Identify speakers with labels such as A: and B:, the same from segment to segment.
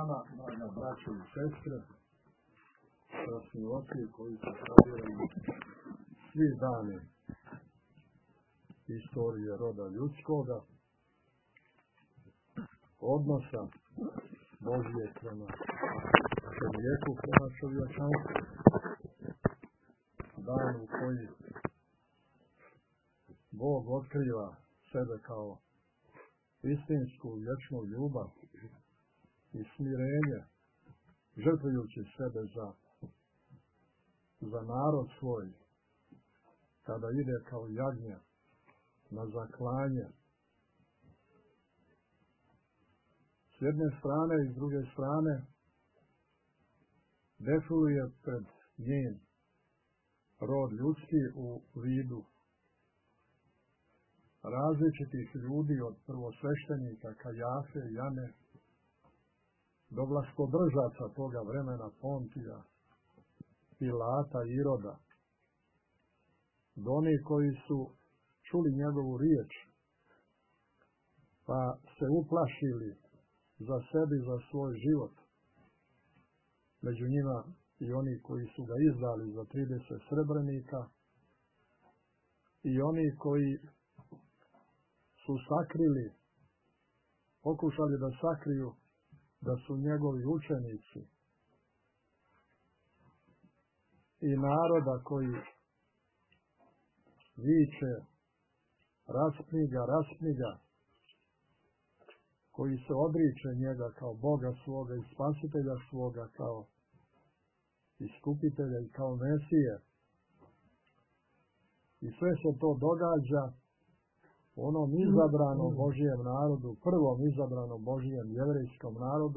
A: vama, draga braćo i sestre, časni oci koji su sabirani svi dani istorije roda ljudskoga, odnosa Božije prema čovjeku, prema čovječanstvu, dan u koji Bog otkriva sebe kao istinsku vječnu ljubav i smirenje, žrtvujući sebe za narod svoj, kada ide kao jagnje na zaklanje. S jedne strane i s druge strane defiluje pred njim rod ljudski u vidu različitih ljudi, od prvosveštenika Kajafe, Jane, do vlastodržaca toga vremena Pontija, Pilata, Iroda, do onih koji su čuli njegovu riječ, pa se uplašili za sebi, za svoj život. Među njima i oni koji su ga izdali za 30 srebrenika i oni koji su sakrili, pokušali da sakriju da su njegovi učenici, i naroda koji viče raspni ga, koji se odriče njega kao Boga svoga i spasitelja svoga, kao iskupitelja i kao Mesije. I sve se to događa onom izabranom Božijem narodu, prvom izabranom Božijem jevrejskom narodu,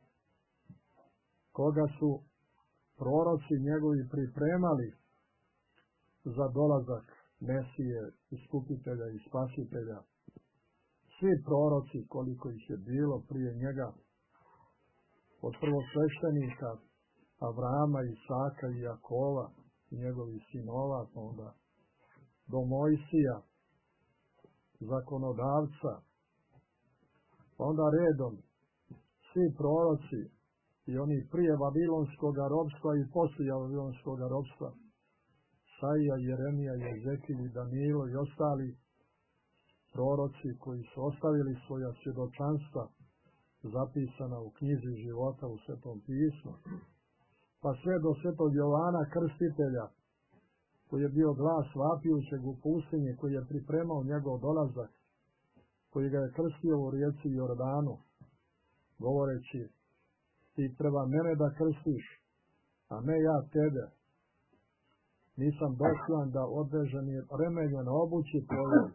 A: koga su proroci njegovi pripremali za dolazak Mesije, iskupitelja i spasitelja. Svi proroci, koliko ih je bilo prije njega, od prvosveštenika Avrama, Isaka i Jakova i njegovih sinova, pa onda do Mojsija, zakonodavca, pa onda redom svi proroci i oni prije Vavilonskog ropstva i poslije Vavilonskog ropstva, Isaija, Jeremija, Jezekil i Danilo i ostali proroci koji su ostavili svoja svjedočanstva zapisana u knjizi života u Svetom pismu, pa sve do svetog Jovana Krstitelja, koji je bio glas vapijućeg u pustinji, koji je pripremao njegov dolazak, koji ga je krstio u rijeci Jordanu, govoreći: ti treba mene da krstiš, a ne ja tebe. Nisam dostojan da odvežem remenje na obući tvojoj.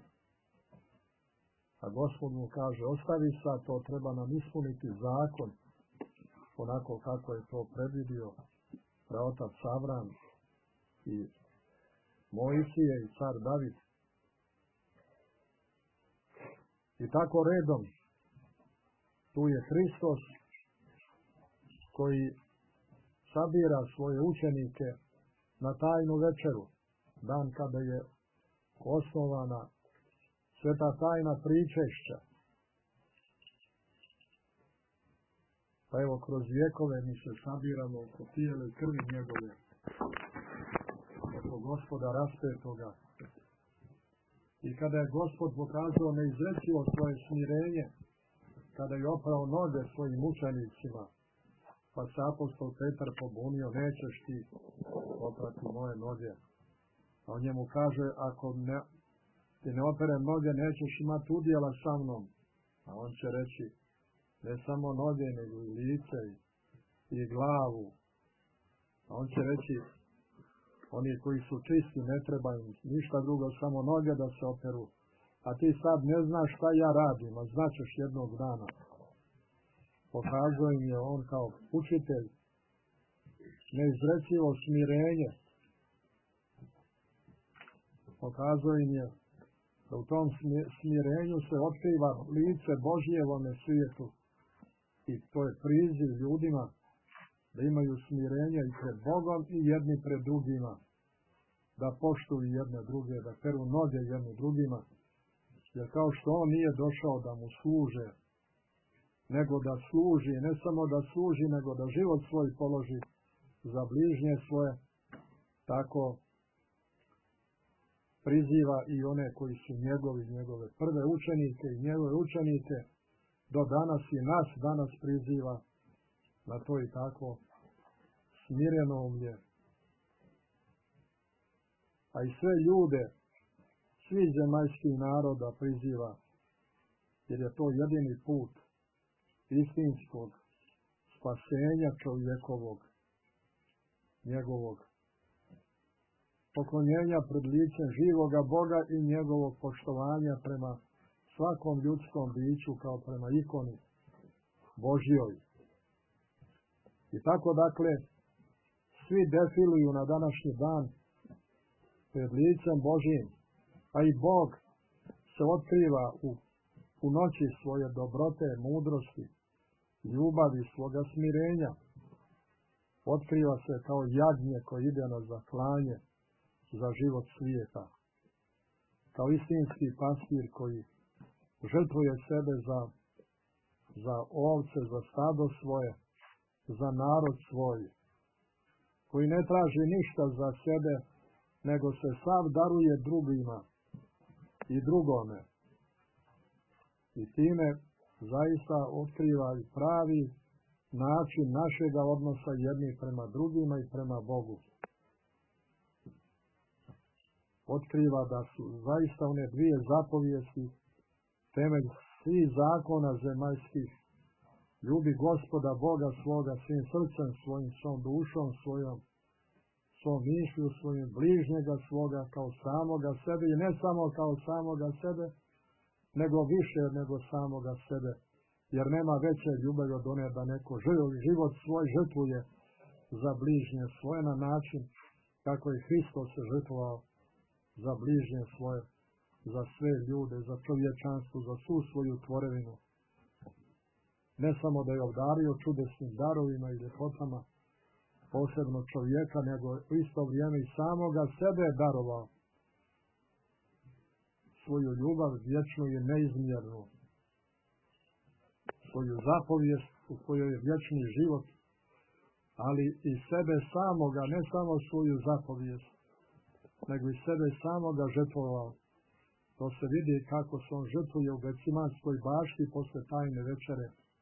A: A Gospod mu kaže: ostavi sad, to treba nam ispuniti zakon, onako kako je to predvidio praotac Avram i Mojsije i car David. I tako redom, tu je Hristos koji sabira svoje učenike na tajnu večeru, dan kada je osnovana sveta tajna pričešća. Pa evo, kroz vjekove mi se sabiramo oko tijela i krvi njegove, oko Gospoda raspetoga. I kada je Gospod pokazao neizrecivo svoje smirenje, kada je oprao noge svojim učenicima, pa se apostol Petar pobunio: nećeš ti oprati moje noge. A on njemu kaže: ako ti ne operem noge, nećeš imati udjela sa mnom. A on će reći: ne samo noge, nego i lice i glavu. A on će reći: oni koji su čisti, ne treba im ništa drugo, samo noge da se operu. A ti sad ne znaš šta ja radim, a znaćeš jednog dana. Pokazao im je on kao učitelj neizrecivo smirenje. Pokazao im je da u tom smirenju se otkriva lice Božje u ovome svijetu. I to je priziv ljudima da imaju smirenje i pred Bogom i jedni pred drugima. Da poštuju jedne druge, da peru noge jedne drugima. Jer kao što on nije došao da mu služe nego da služi, ne samo da služi, nego da život svoj položi za bližnje svoje, tako priziva i one koji su njegove prve učenike i njegove učenike, do danas i nas danas priziva na to i tako smirenolje. A i sve ljude, svih zemaljskih naroda priziva, jer je to jedini put istinskog spasenja čovjekovog, njegovog poklonjenja pred licem živoga Boga i njegovog poštovanja prema svakom ljudskom biću kao prema ikoni Božjoj. I tako dakle, svi defiluju na današnji dan pred licem Božjim, a i Bog se otkriva u noći svoje dobrote, mudrosti, ljubavi, svoga smirenja. Otkriva se kao jagnje koje ide na zaklanje za život svijeta. Kao istinski pastir koji žrtvuje sebe za ovce, za stado svoje, za narod svoj, koji ne traži ništa za sebe, nego se sav daruje drugima i drugome. I time zaista otkriva i pravi način našega odnosa jednih prema drugima i prema Bogu. Otkriva da su zaista one dvije zapovijesti temelj svih zakona zemaljskih. Ljubi Gospoda Boga svoga svim srcem svojim, svom dušom svojom, svom mišlju svojim, bližnjega svoga kao samoga sebe i ne samo kao samoga sebe, nego više nego samoga sebe. Jer nema veće ljubavi od one da neko život svoj žrtvuje za bližnje svoje na način kako je Hristos se žrtvovao za bližnje svoje, za sve ljude, za čovječanstvo, za svu svoju tvorevinu. Ne samo da je obdario čudesnim darovima i ljepotama, posebno čovjeka, nego u isto vrijeme i samoga sebe je darovao. Svoju ljubav vječnu i neizmjernu. Svoju zapovijest u kojoj je vječni život, ali i sebe samoga, ne samo svoju zapovijest, nego i sebe samoga žrtvovao. To se vidi kako se on žrtvuje u Gecimanskoj bašti posle tajne večere.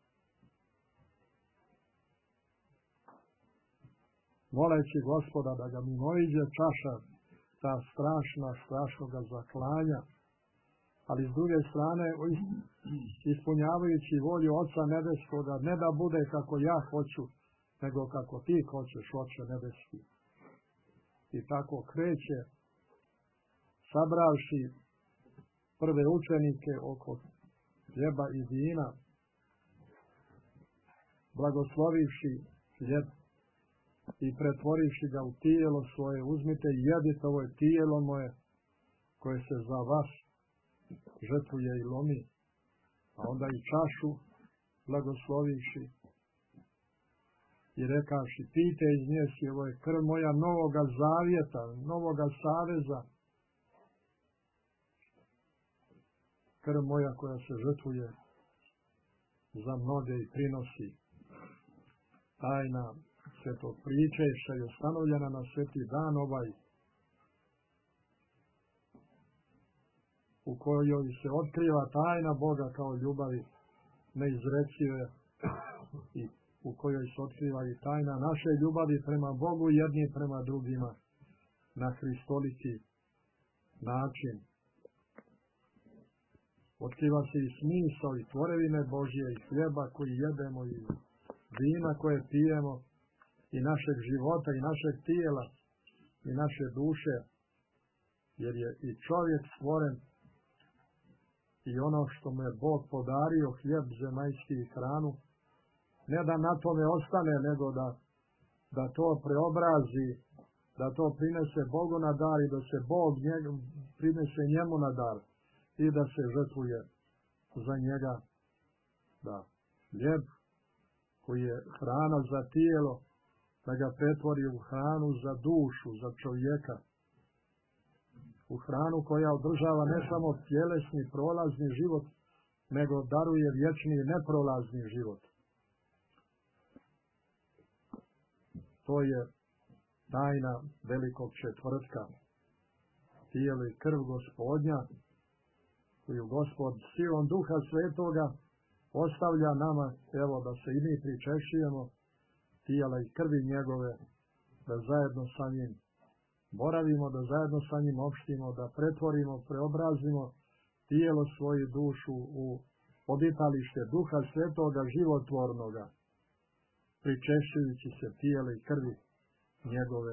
A: Moleći Gospoda da ga mimoiđe čaša, ta strašnoga zaklanja, ali s druge strane ispunjavajući volju Oca Nebeskoga, ne da bude kako ja hoću, nego kako ti hoćeš, Oče Nebeski. I tako kreće, sabravši prve učenike oko hljeba i vina, blagoslovivši hljeb i pretvorivši ga u tijelo svoje, uzmite i jedite, ovo je tijelo moje koje se za vas žrtvuje i lomi, a onda i čašu blagoslovivši i rekavši, pijte iz nje si, ovo je krv moja novoga zavjeta, novoga saveza, krv moja koja se žrtvuje za mnoge i prinosi. Tajna svetog pričešća je ustanovljena na sveti dan ovaj, u kojoj se otkriva tajna Boga kao ljubavi neizrečive i u kojoj se otkriva i tajna naše ljubavi prema Bogu jedni prema drugima na hristoliki način. Otkriva se i smisao i tvorevine Božje i hljeba koji jedemo i vina koje pijemo i našeg života i našeg tijela i naše duše, jer je i čovjek stvoren i ono što mu je Bog podario, hljeb zemaljski i hranu, ne da na tome ostane, nego da to preobrazi, da to prinese Bogu na dar i da se Bog prinese njemu na dar i da se žrtvuje za njega. Da, hljeb koji je hrana za tijelo, da ga pretvori u hranu za dušu, za čovjeka. U hranu koja održava ne samo tjelesni, prolazni život, nego daruje vječni i neprolazni život. To je tajna velikog četvrtka, tijelo i krv Gospodnja, koju Gospod silom Duha Svetoga ostavlja nama, evo da se i mi pričešćujemo tijela i krvi njegove, da zajedno sa njim boravimo, da zajedno sa njim opštimo, da pretvorimo, preobrazimo tijelo svoju dušu u obitalište Duha Svetoga životvornoga, pričešćujući se tijela i krvi njegove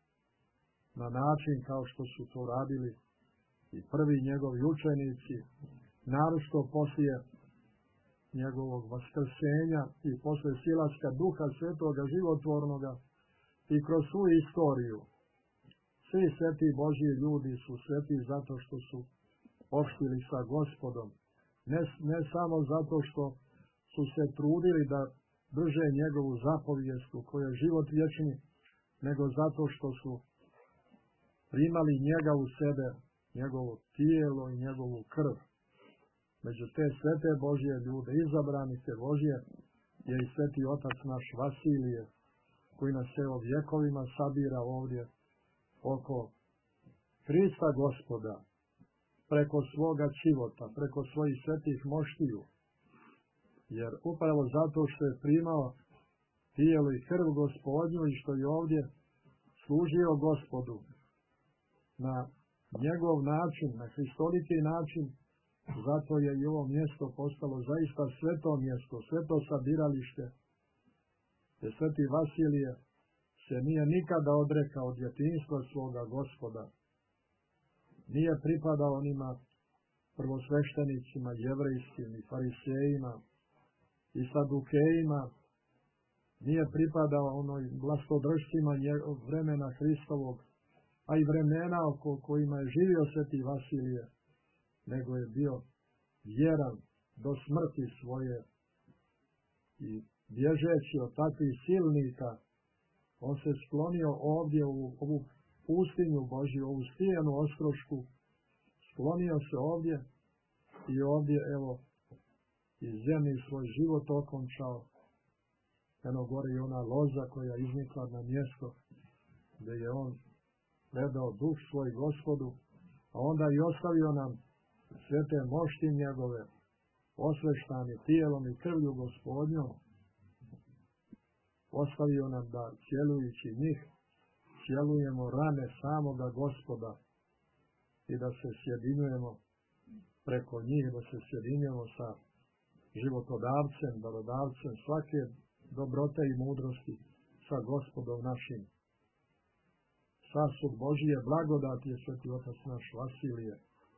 A: na način kao što su to radili i prvi njegovi učenici, naročito poslije njegovog vaskrsenja i poslije silaska Duha Svetoga životvornoga i kroz svu istoriju. Svi sveti Božji ljudi su sveti zato što su opštili sa Gospodom. Ne samo zato što su se trudili da drže njegovu zapovijest u kojoj je život vječni, nego zato što su primali njega u sebe, njegovo tijelo i njegovu krv. Među te svete Božje ljude, izabranike Božje, je i sveti otac naš Vasilije, koji nas evo vjekovima sabira ovdje oko Hrista Gospoda, preko svoga života, preko svojih svetih moštiju. Jer upravo zato što je primao tijelo i krv Gospodnju i što je ovdje služio Gospodu na njegov način, na hristoliki način, zato je i ovo mjesto postalo zaista sveto mjesto, sveto sabiralište. Jer sveti Vasilije se nije nikada odrekao od djetinjstva svoga Gospoda. Nije pripadao onima prvosveštenicima, jevrejskim i farisejima i sadukejima, nije pripadao onoj vlastodržcima vremena Hristovog, a i vremena oko kojima je živio sveti Vasilije, nego je bio vjeran do smrti svoje i bježeći od takvih silnika, on se sklonio ovdje u ovu pustinju Božju, ovu stijenu ostrošku, sklonio se ovdje i ovdje, evo, iz zemlji svoj život okončao. Eno gore i ona loza koja je iznikla na mjesto gdje je on predao duh svoj Gospodu, a onda i ostavio nam svete mošti njegove, osveštani tijelom i krvlju Gospodnjom, ostavio nam da cjelujući njih cjelujemo rane samoga Gospoda i da se sjedinjujemo preko njih, da se sjedinjujemo sa životodavcem, darodavcem svake dobrote i mudrosti, sa Gospodom našim. Sasud Božije blagodati je sveti otac naš Vasilije.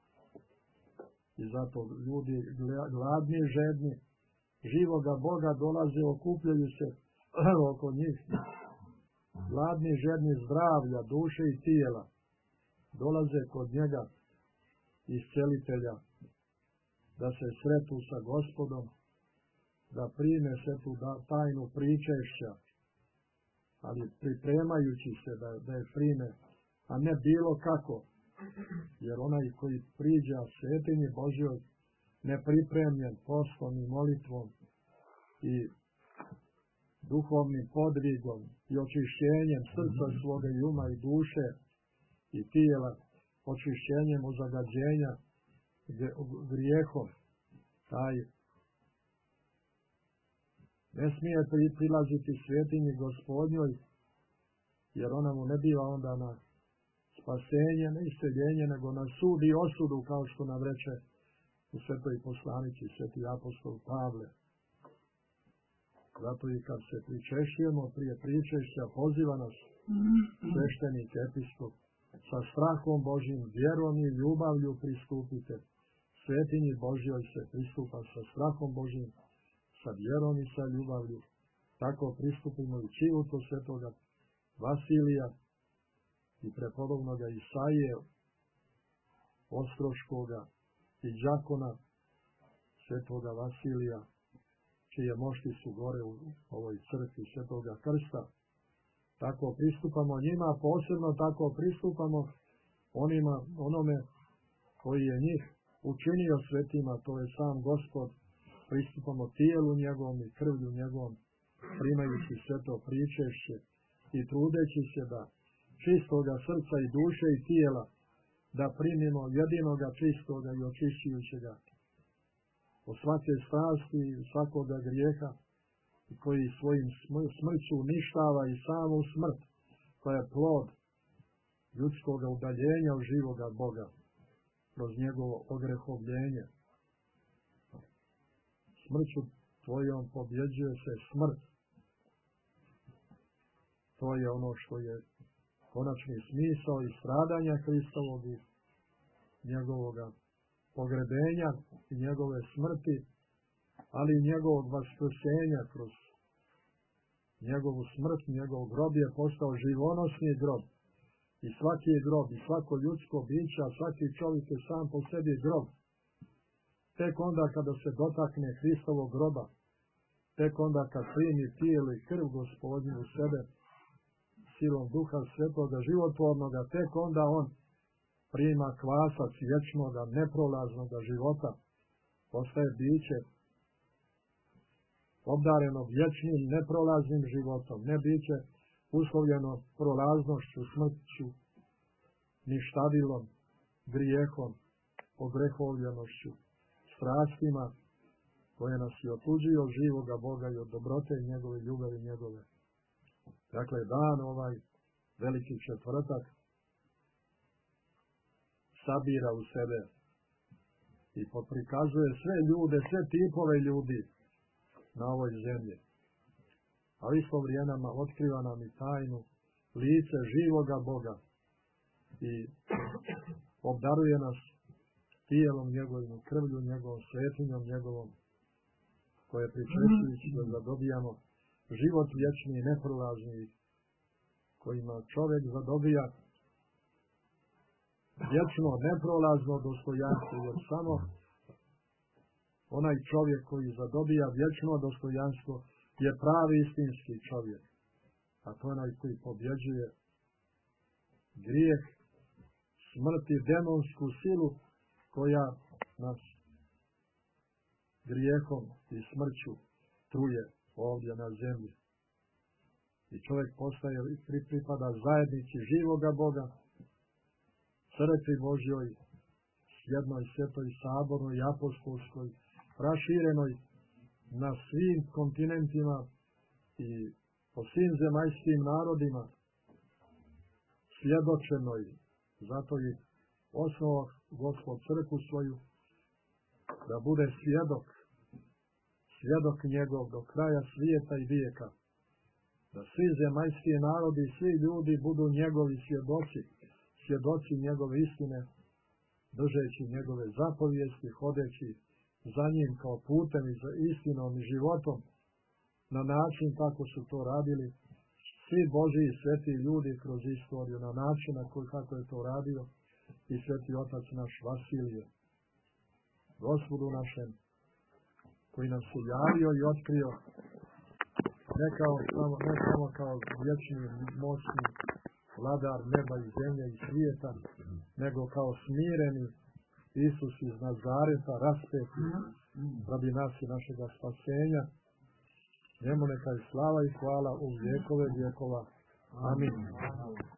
A: I zato ljudi gladni i žedni živoga Boga dolaze, okupljaju se oko njih. Gladni i žedni zdravlja, duše i tijela dolaze kod njega, iscelitelja, da se sretu sa Gospodom, da prime svetu tajnu pričešća, ali pripremajući se da je prime, a ne bilo kako, jer onaj koji priđa svetinji Božjoj nepripremljen postom i molitvom i duhovnim podvigom i očišćenjem srca svoga i uma i duše i tijela, očišćenjem od zagađenja grijehom, taj ne smije prilaziti svetinji Gospodnjoj, jer ona mu ne biva onda na spasenje, na isceljenje, nego na sud i osudu, kao što nam reče u svetoj poslanici, sveti apostol Pavle. Zato i kad se pričešćujemo prije pričešća, poziva nas sveštenik, episkop, sa strahom Božjim, vjerom i ljubavlju pristupite. Svetinji Božjoj se pristupa sa strahom Božjim, sa vjerom i sa ljubavlju. Tako pristupimo i čivutu svetoga Vasilija i prepodobnoga Isaije Ostroškoga i đakona svetoga Vasilija, čije mošti su gore u ovoj crkvi svetoga krsta. Tako pristupamo njima, posebno tako pristupamo onome koji je njih učinio svetima, to je sam Gospod, pristupamo tijelu njegovom i krvlju njegovom, primajući sve to pričešće i trudeći se da čistoga srca i duše i tijela, da primimo jedinoga čistoga i očišćujućega od svake strasti i svakoga grijeha, koji svojim smrću uništava i samu smrt, koja je plod ljudskoga udaljenja od živoga Boga kroz njegovo ogrehovljenje. Smrću tvojom pobjeđuje se smrt. To je ono što je konačni smisao i stradanja Hristovog i njegovoga pogrebenja i njegove smrti, ali i njegovog vaskrsenja kroz njegovu smrt, njegov grob je postao živonosni grob. I svaki grob, i svako ljudsko biće, a svaki čovjek je sam po sebi grob. Tek onda kada se dotakne Hristovog groba, tek onda kad primi tijelo i krv Gospodnju u sebe, silom Duha Svetoga, životvornoga, tek onda on prima kvasac vječnoga, neprolaznoga života, postaje biće obdareno vječnim, neprolaznim životom, ne biće uslovljeno prolaznošću, smrću, ništadilom, grijehom, ogrehovljenošću, strastima koje nas je otuđio od živoga Boga i od dobrote njegove ljubavi njegove. Dakle, dan ovaj veliki četvrtak sabira u sebe i prikazuje sve ljude, sve tipove ljudi na ovoj zemlji. A u isto vrijeme otkriva nam i tajnu lice živoga Boga i obdaruje nas tijelom njegovim, krvlju njegovom, svetinjom njegovom, koje pričešćujući da dobijamo život vječni i neprolazni, kojima čovjek zadobija vječno, neprolazno dostojanstvo, jer samo onaj čovjek koji zadobija vječno dostojanstvo je pravi istinski čovjek. A to je onaj koji pobjeđuje grijeh, smrt i demonsku silu koja nas grijehom i smrću truje ovdje na zemlji. I čovjek postaje i pripada zajednici živoga Boga, crkvi Božjoj, jednoj svetoj sabornoj i apostolskoj, raširenoj na svim kontinentima i po svim zemaljskim narodima, svjedočenoj. Zato je osnovao Gospod crkvu svoju da bude svjedok njegov do kraja svijeta i vijeka. Da svi zemaljski narodi, svi ljudi budu njegovi svjedoci njegove istine, držeći njegove zapovijesti, hodeći za njim kao putem i za istinom i životom, na način kako su to radili svi Božji i sveti ljudi kroz istoriju, na način kako je to radio i sveti otac naš Vasilije. Gospodu našem, koji nam se javio i otkrio, ne samo kao vječni, moćni vladar neba i zemlje i svijeta, nego kao smireni Isus iz Nazareta, raspeti radi nas i našega spasenja. Njemu neka je slava i hvala u vjekove vjekova. Amin.